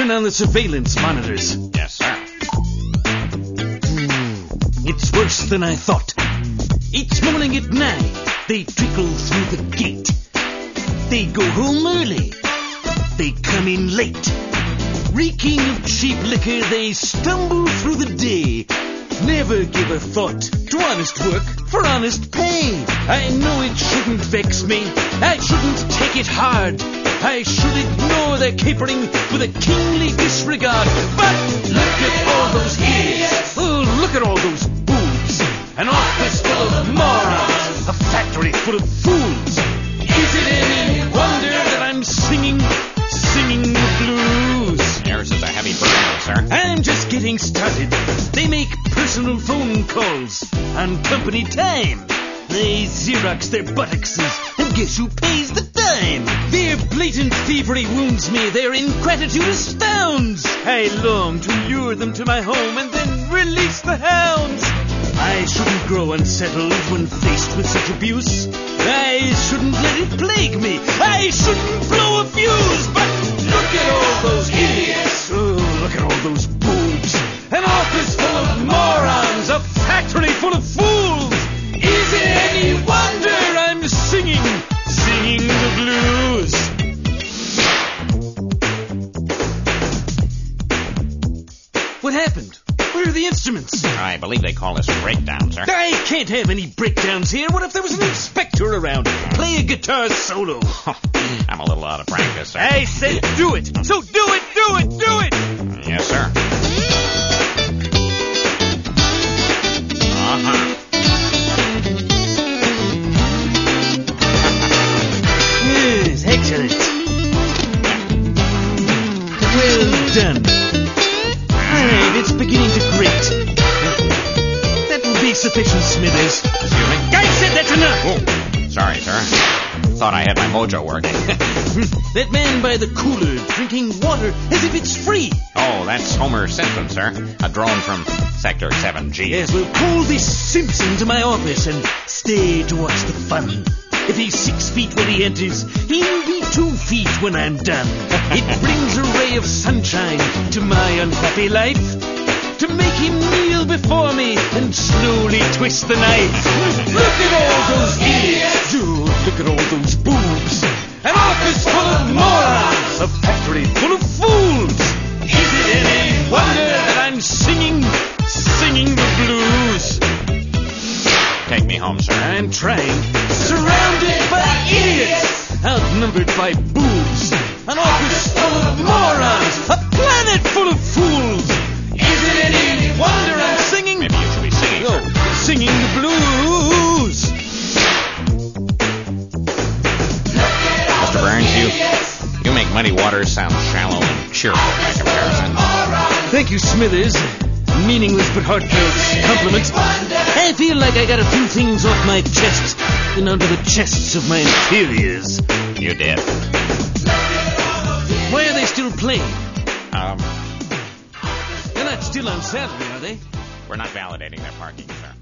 turn on the surveillance monitors. Yes, sir. It's worse than I thought. Each morning at 9, they trickle through the gate. They go home early. They come in late. Reeking of cheap liquor, they stumble through the day. Never give a thought to honest work for honest pay. I know it shouldn't vex me. I shouldn't take it hard. I should ignore their capering with a kingly disregard. But look at all those idiots. Oh, look at all those boobs. An office full of morons. A factory full of fools. Is it any wonder that I'm singing the blues? Yours is a heavy burden, sir. I'm just getting started. They make personal phone calls on company time. They Xerox their buttocks, and guess who pays the dime? Their blatant thievery wounds me. Their ingratitude astounds. I long to lure them to my home and then release the hounds. I shouldn't grow unsettled when faced with such abuse. I shouldn't let it plague me. I shouldn't blow a fuse. But look at all those idiots. Oh, look at all those boobs. An office full of morons. A factory full of fools. Is it any wonder I'm singing the blues? What happened? Where are the instruments? I believe they call this a breakdown, sir. I can't have any breakdowns here. What if there was an inspector around? Play a guitar solo. I'm a little out of practice, sir. I said do it. So do it. Yes, sir. Uh-huh. Yes, excellent. Well done. All right, it's beginning to grate. That will be sufficient, Smithers. Excuse me? I said that's enough. Oh, sorry, sir. Thought I had my mojo working. That man by the cooler drinking water as if it's free. Oh, that's Homer Simpson, sir. A drone from Sector 7G. Yes, we'll pull this Simpson to my office and stay to watch the fun. If he's 6 feet when he enters, he'll be 2 feet when I'm done. It brings a ray of sunshine to my unhappy life. To make him kneel before me and slowly twist the knife. Look at all those idiots. Look at all those boobs. An office full of morons. A factory full of fools. Is it any wonder that I'm singing the blues? Take me home, sir. I'm trying. Surrounded by idiots. Outnumbered by boobs. An office full of morons. A planet full of fools. Is it any wonder I'm singing? Maybe you should be singing, sir. Singing the blues. Mr. Burns, you make Muddy Waters sound shallow and cheerful by comparison. Thank you, Smithers. Meaningless but heartfelt compliment. I feel like I got a few things off my chest and onto the chests of my inferiors. You did. Why are they still playing? They're not still on salary, are they? We're not validating their parking, sir.